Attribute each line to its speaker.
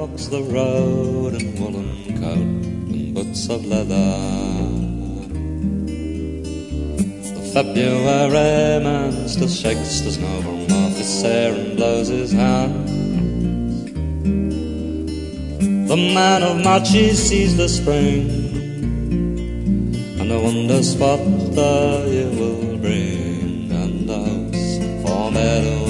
Speaker 1: walks the road in woolen coat and boots of leather. The February man still shakes the snow from off his hair and blows his hands. The man of March, he sees the spring and wonders what the year will bring, and the hopes for meadow